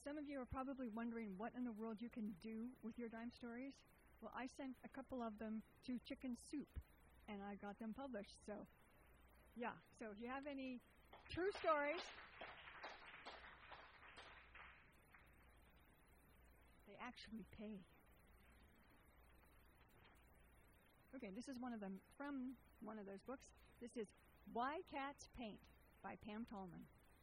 Some of you are probably wondering what in the world you can do with your dime stories. Well, I sent a couple of them to Chicken Soup, and I got them published. So, yeah. So if you have any true stories, they actually pay. Okay, this is one of them from one of those books. This is Why Cats Paint by Pam Tallman.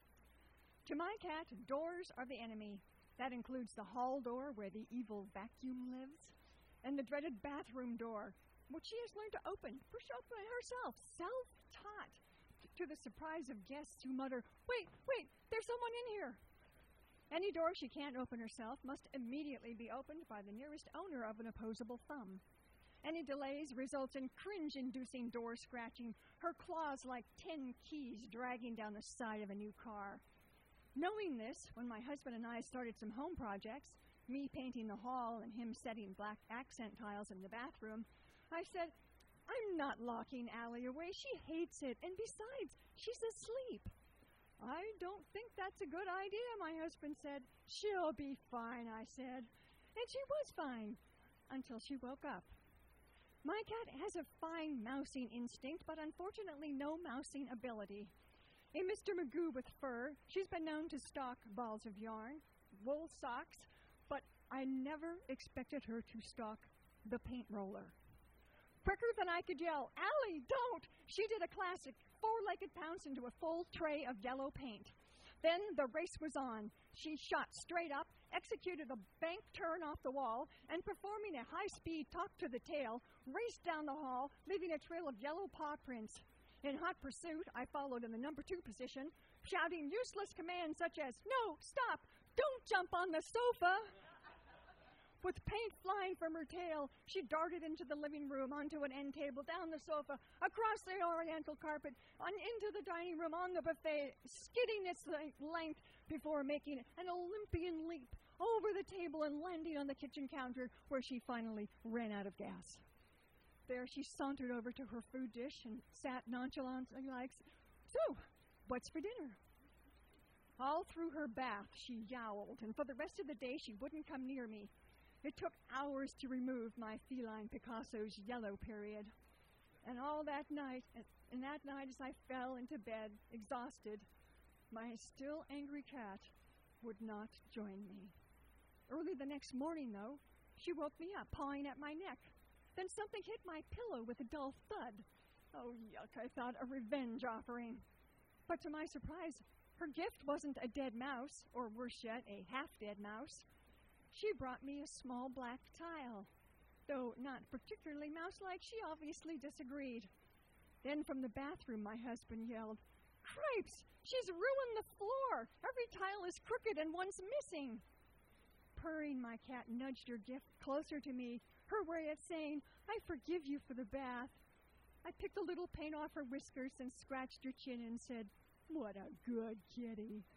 To my cat, doors are the enemy. That includes the hall door where the evil vacuum lives, and the dreaded bathroom door, which she has learned to open herself, self-taught, to the surprise of guests who mutter, wait, there's someone in here. Any door she can't open herself must immediately be opened by the nearest owner of an opposable thumb. Any delays results in cringe-inducing door scratching, her claws like 10 keys dragging down the side of a new car. Knowing this, when my husband and I started some home projects, me painting the hall and him setting black accent tiles in the bathroom, I said, I'm not locking Allie away. She hates it. And besides, she's asleep. I don't think that's a good idea, my husband said. She'll be fine, I said. And she was fine until she woke up. My cat has a fine mousing instinct, but unfortunately no mousing ability. A Mr. Magoo with fur, she's been known to stalk balls of yarn, wool socks, but I never expected her to stalk the paint roller. Quicker than I could yell, Allie, don't! She did a classic four-legged pounce into a full tray of yellow paint. Then the race was on. She shot straight up, executed a bank turn off the wall, and performing a high-speed talk to the tail, raced down the hall, leaving a trail of yellow paw prints. In hot pursuit, I followed in the number 2 position, shouting useless commands such as, no, stop, don't jump on the sofa. With paint flying from her tail, she darted into the living room, onto an end table, down the sofa, across the oriental carpet, into the dining room, on the buffet, skidding its length before making an Olympian leap over the table and landing on the kitchen counter, where she finally ran out of gas. There she sauntered over to her food dish and sat nonchalantly like, so, what's for dinner? All through her bath, she yowled, and for the rest of the day, she wouldn't come near me. It took hours to remove my feline Picasso's yellow period. And that night, as I fell into bed, exhausted, my still angry cat would not join me. Early the next morning, though, she woke me up, pawing at my neck. Then something hit my pillow with a dull thud. Oh, yuck, I thought, a revenge offering. But to my surprise, her gift wasn't a dead mouse, or worse yet, a half-dead mouse. She brought me a small black tile. Though not particularly mouse-like, she obviously disagreed. Then from the bathroom, my husband yelled, Cripes! She's ruined the floor! Every tile is crooked and one's missing! Purring, my cat nudged her gift closer to me, her way of saying, I forgive you for the bath. I picked a little paint off her whiskers and scratched her chin and said, what a good kitty.